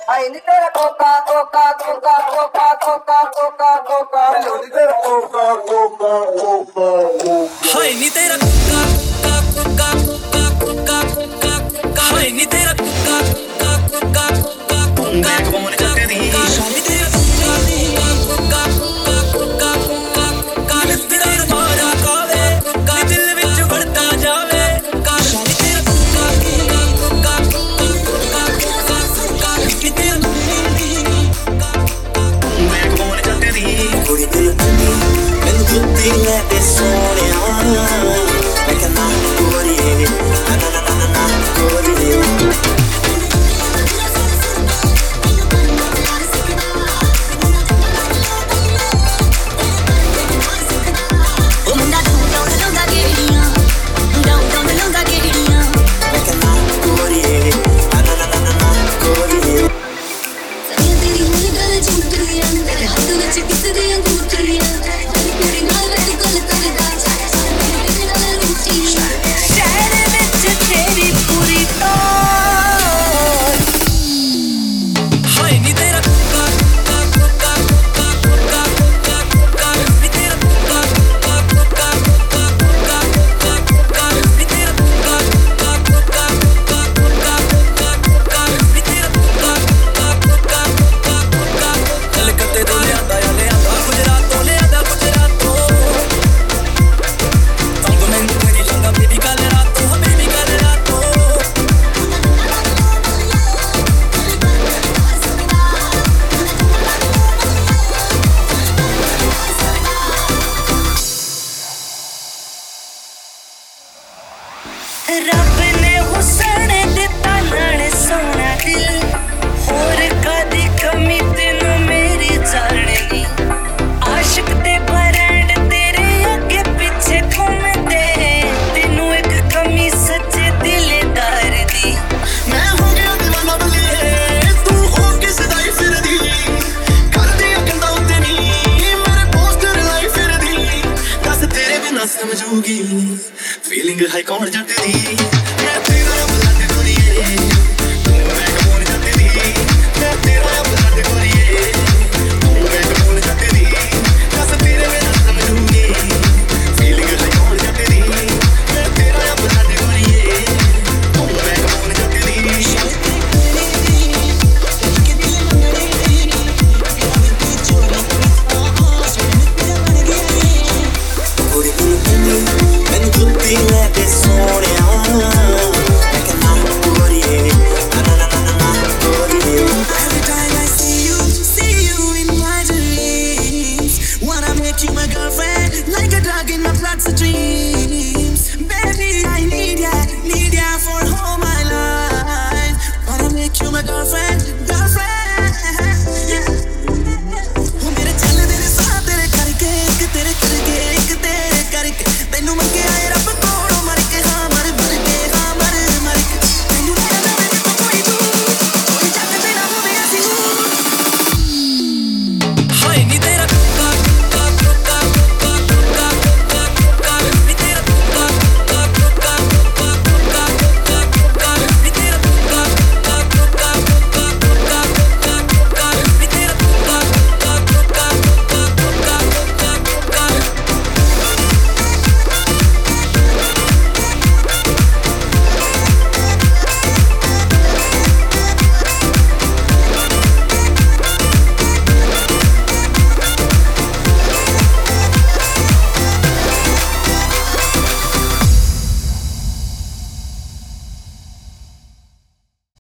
ਹਾਏ ਨੀ ਤੇਰਾ ਕੋਕਾ ਕੋਕਾ ਕੋਕਾ ਕੋਕਾ ਕੋਕਾ ਕੋਕਾ ਕੋਕਾ ਨੀ ਤੇਰਾ ਕੋਕਾ ਕੋਕਾ ਕੋਕਾ ਹਾਏ ਨੀ ਤੇਰਾ ਕੋਕਾ ਕੋਕਾ ਕੋਕਾ ਕੋਕਾ ਕੋਕਾ ਕੋਕਾ ਹਾਏ ਨੀ ਤੇਰਾ ਕੋਕਾ ਕੋਕਾ ਕੋਕਾ ਕੋਕਾ ਕੋਕਾ Let this soul like a narcotic, narcotic. ਰੱਬ ਨੇ ਹੁਸਨ ਦਿੱਤਾ ਨਾਲ ਸੋਹਣਾ ਦਿਲ ਹੋਰ ਕਾਦੀ ਕਮੀ ਤੈਨੂੰ ਮੇਰੀ ਜਾਣਨੀ ਆਸ਼ਿਕ ਤੇ ਬਰੰਡ ਤੇਰੇ ਅੱਗੇ ਪਿੱਛੇ ਘੁੰਮਦੇ ਤੈਨੂੰ ਇੱਕ ਕਮੀ ਸੱਚੇ ਦਿਲਦਾਰ ਦੀ ਮੈਂ ਹੋ ਗਿਆ دیਵਾਨਾ ਬੱਲੇ ਤੂੰ ਹੋ ਕੇ ਸਦਾਈ ਫਿਰਦੀ ਕਰਦੀ ਅਕੰਦਾ ਉੱਤੇ ਨਹੀਂ ਮੇਰੇ ਪੋਸਟਰ ਲਾਈ ਫਿਰਦੀ ਦੱਸ ਤੇਰੇ ਬਿਨਾ ਸਮਝੂਗੀ ਫੀਲਿੰਗ ਹਾਈ ਕੌਣ ਜੱਟ ਦੀ ਮੈਂ ਤੇਰਾ ਬਲੱਡ ਗੋਰੀਏ ਤੂੰ ਮੈਂ ਕੌਣ ਜੱਟ ਦੀ ਮੈਂ ਤੇਰਾ ਬਲੱਡ ਗੋਰੀਏ ਤੂੰ ਮੈਂ ਕੌਣ ਜੱਟ ਦੀ ਦੱਸ ਤੇਰੇ ਬਿਨਾ ਸਮਝੂਗੀ ਫੀਲਿੰਗ ਹਾਈ ਕੌਣ ਜੱਟ ਦੀ ਮੈਂ ਤੇਰਾ ਬਲੱਡ ਗੋਰੀਏ ਤੂੰ ਮੈਂ ਕੌਣ ਜੱਟ ਦੀ ਮੈਨੂੰ ਜੁੱਤੀ ਲੈ ਕੇ ਸੋਹਣਿਆ like a narcotic, narcotic. Every time I see you in my dreams wanna make you my girlfriend like a drug in my bloodstreams baby I need ya for all my life wanna make you my girlfriend